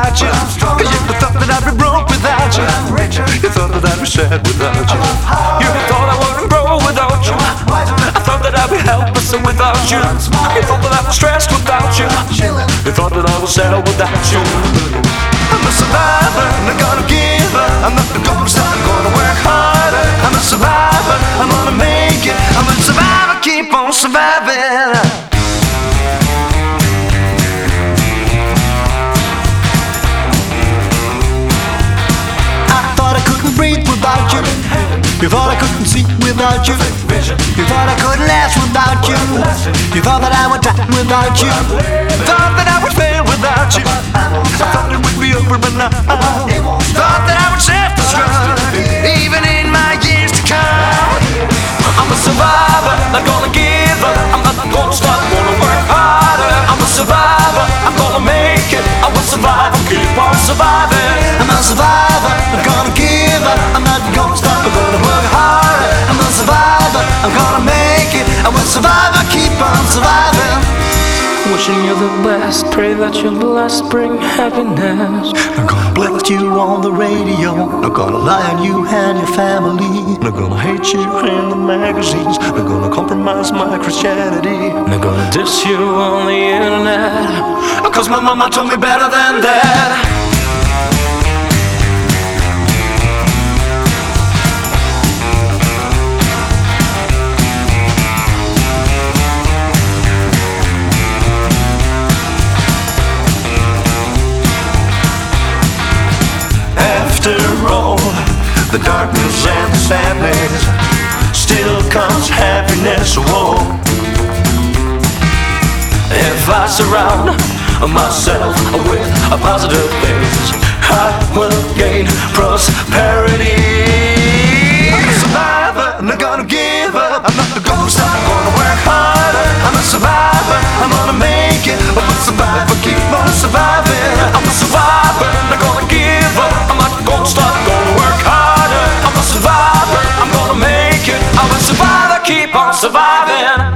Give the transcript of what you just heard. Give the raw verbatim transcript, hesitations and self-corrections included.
without you. You thought that I'd be broke without you. You thought that I'd be sad without you. You thought I wouldn't grow without you. I thought that I'd be helpless without you. You thought that I was stressed without you. You thought that I was sad without you. I'm a survivor, and I'm gonna give up. I'm not gonna stop, I'm gonna work harder. I'm a survivor, I'm gonna make it. I'm a survivor, keep on surviving. Breathe without you. You thought I couldn't see without you. You thought I couldn't last without you. You thought that I would die without you. You thought that I would fail without you. I thought it would be over but now. Thought that I would self-destruct even in my years to come. I'm a survivor, not gonna give up. I'm not gonna stop, gonna work harder. I'm a survivor, I'm gonna make it. I will survive, I'll keep on surviving. I'm a survivor, I'm gonna give up. I'm not gonna stop, I'm gonna work harder. I'm a survivor, I'm gonna make it. I will survive, I'll keep on surviving. Wishing you the best, pray that you're blessed, bring happiness. I'm gonna blast you on the radio. Not gonna lie on you and your family. Not gonna hate you in the magazines. Not gonna compromise my Christianity. Not gonna diss you on the internet, cause my mama told me better than that. After all, the darkness and the sadness, still comes happiness. Whoa. If I surround myself with a positive things, I will gain prosperity. I'm a survivor, I'm not gonna give up. I'm not gonna stop, I'm gonna work harder. I'm a survivor, I'm gonna make it. I'm a survivor, keep on surviving. I'm a survivor, not gonna give up. I'm not gonna stop, gonna work harder. I'm a survivor, I'm gonna make it. I'm a survivor, keep on surviving.